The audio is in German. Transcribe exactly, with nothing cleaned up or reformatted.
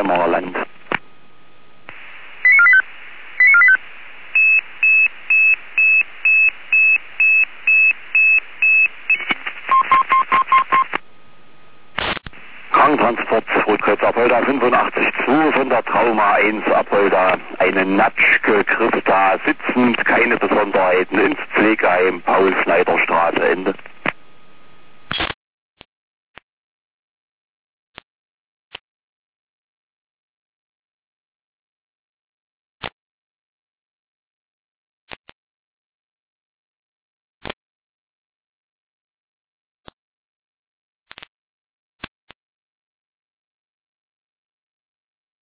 Weimarer Land. Krankentransport, Rotkreuz Apolda fünfundachtzig zwei von der Trauma eins Apolda. Eine Natschke Christa sitzend, keine Besonderheiten ins Pflegeheim Paul-Schneider-Straße, Ende.